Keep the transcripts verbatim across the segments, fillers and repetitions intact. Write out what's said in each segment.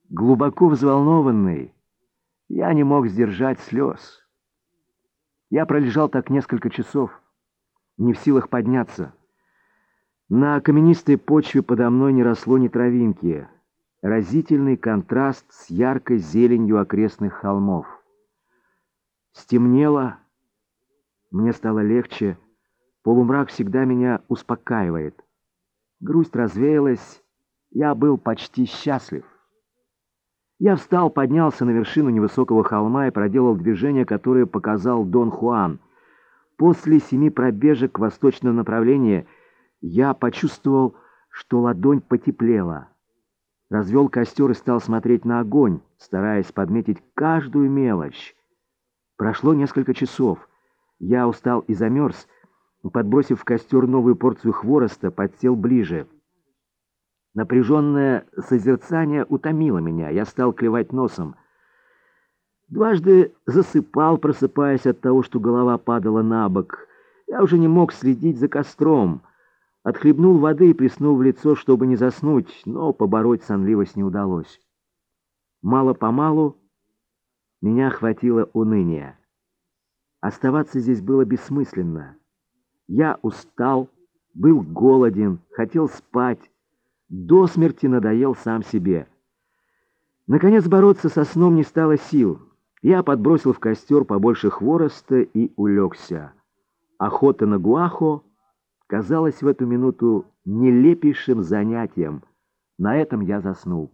Глубоко взволнованный, я не мог сдержать слез. Я пролежал так несколько часов, не в силах подняться. На каменистой почве подо мной не росло ни травинки. Разительный контраст с яркой зеленью окрестных холмов. Стемнело, мне стало легче. Полумрак всегда меня успокаивает. Грусть развеялась, я был почти счастлив. Я встал, поднялся на вершину невысокого холма и проделал движение, которое показал Дон Хуан. После семи пробежек в восточном направлении я почувствовал, что ладонь потеплела. Развел костер и стал смотреть на огонь, стараясь подметить каждую мелочь. Прошло несколько часов. Я устал и замерз. Подбросив в костер новую порцию хвороста, подсел ближе. Напряженное созерцание утомило меня. Я стал клевать носом. Дважды засыпал, просыпаясь от того, что голова падала на бок. Я уже не мог следить за костром. Отхлебнул воды и плеснул в лицо, чтобы не заснуть, но побороть сонливость не удалось. Мало-помалу меня охватило уныние. Оставаться здесь было бессмысленно. Я устал, был голоден, хотел спать. До смерти надоел сам себе. Наконец бороться со сном не стало сил. Я подбросил в костер побольше хвороста и улегся. Охота на гуахо казалась в эту минуту нелепейшим занятием. На этом я заснул.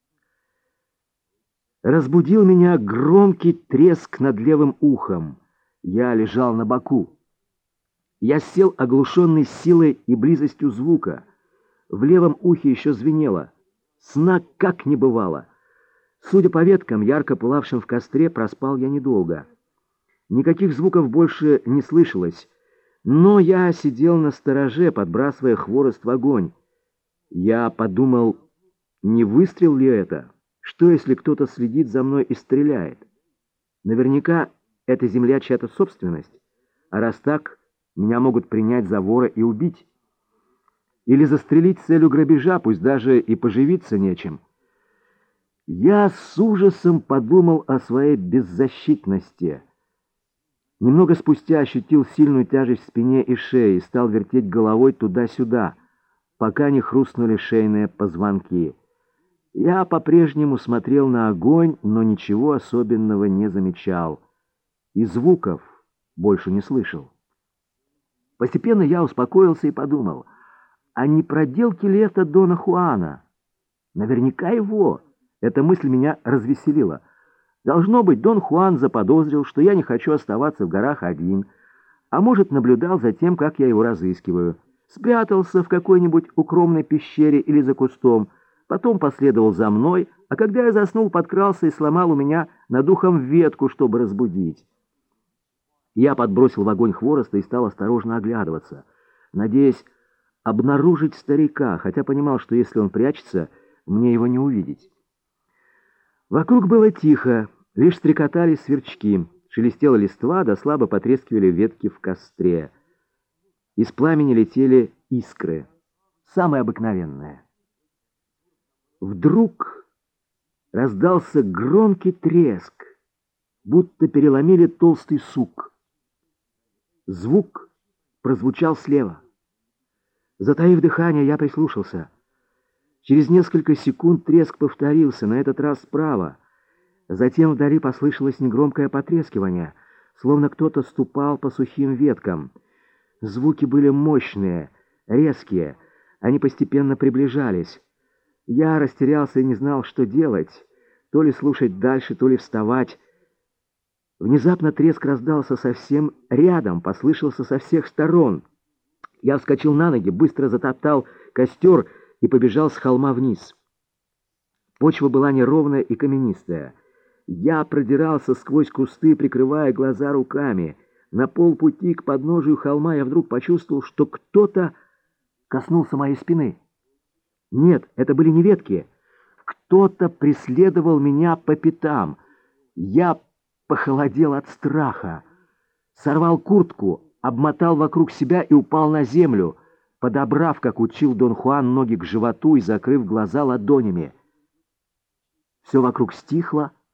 Разбудил меня громкий треск над левым ухом. Я лежал на боку. Я сел, оглушенный силой и близостью звука. В левом ухе еще звенело. Сна как не бывало. Судя по веткам, ярко пылавшим в костре, проспал я недолго. Никаких звуков больше не слышалось, но я сидел на стороже, подбрасывая хворост в огонь. Я подумал, не выстрел ли это? Что, если кто-то следит за мной и стреляет? Наверняка эта земля чья-то собственность, а раз так, меня могут принять за вора и убить. Или застрелить с целью грабежа, пусть даже и поживиться нечем. Я с ужасом подумал о своей беззащитности. Немного спустя ощутил сильную тяжесть в спине и шее и стал вертеть головой туда-сюда, пока не хрустнули шейные позвонки. Я по-прежнему смотрел на огонь, но ничего особенного не замечал. И звуков больше не слышал. Постепенно я успокоился и подумал, а не проделки ли это Дона Хуана? Наверняка его. Эта мысль меня развеселила. Должно быть, Дон Хуан заподозрил, что я не хочу оставаться в горах один, а может, наблюдал за тем, как я его разыскиваю. Спрятался в какой-нибудь укромной пещере или за кустом, потом последовал за мной, а когда я заснул, подкрался и сломал у меня над ухом ветку, чтобы разбудить. Я подбросил в огонь хвороста и стал осторожно оглядываться, надеясь обнаружить старика, хотя понимал, что если он прячется, мне его не увидеть. Вокруг было тихо, лишь стрекотали сверчки, шелестела листва, да слабо потрескивали ветки в костре. Из пламени летели искры, самые обыкновенные. Вдруг раздался громкий треск, будто переломили толстый сук. Звук прозвучал слева. Затаив дыхание, я прислушался. Через несколько секунд треск повторился, на этот раз справа. Затем вдали послышалось негромкое потрескивание, словно кто-то ступал по сухим веткам. Звуки были мощные, резкие, они постепенно приближались. Я растерялся и не знал, что делать, то ли слушать дальше, то ли вставать. Внезапно треск раздался совсем рядом, послышался со всех сторон. Я вскочил на ноги, быстро затоптал костер и побежал с холма вниз. Почва была неровная и каменистая. Я продирался сквозь кусты, прикрывая глаза руками. На полпути к подножию холма я вдруг почувствовал, что кто-то коснулся моей спины. Нет, это были не ветки. Кто-то преследовал меня по пятам. Я похолодел от страха. Сорвал куртку, обмотал вокруг себя и упал на землю, подобрав, как учил Дон Хуан, ноги к животу и закрыв глаза ладонями. Все вокруг стихло,